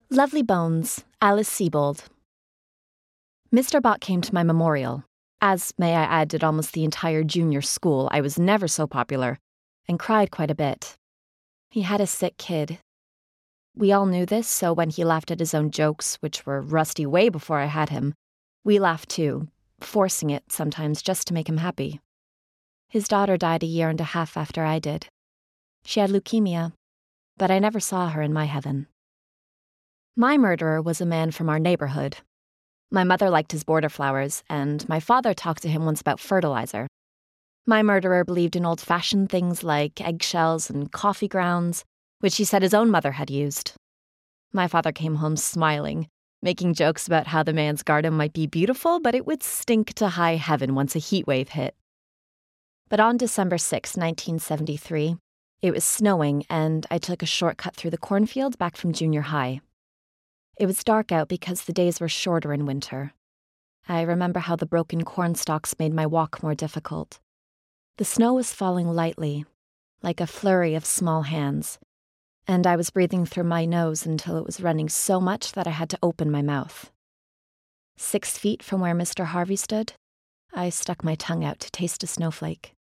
Lovely Bones, Alice Sebold. Mr. Bott came to my memorial, as, may I add, did almost the entire junior school. I was never so popular, and cried quite a bit. He had a sick kid. We all knew this, so when he laughed at his own jokes, which were rusty way before I had him, we laughed too, forcing it sometimes just to make him happy. His daughter died 1.5 years after I did. She had leukemia, but I never saw her in my heaven. My murderer was a man from our neighborhood. My mother liked his border flowers, and my father talked to him once about fertilizer. My murderer believed in old-fashioned things like eggshells and coffee grounds, which he said his own mother had used. My father came home smiling, making jokes about how the man's garden might be beautiful, but it would stink to high heaven once a heat wave hit. But on December 6, 1973, it was snowing, and I took a shortcut through the cornfield back from junior high. It was dark out because the days were shorter in winter. I remember how the broken corn stalks made my walk more difficult. The snow was falling lightly, like a flurry of small hands, and I was breathing through my nose until it was running so much that I had to open my mouth. 6 feet from where Mr. Harvey stood, I stuck my tongue out to taste a snowflake.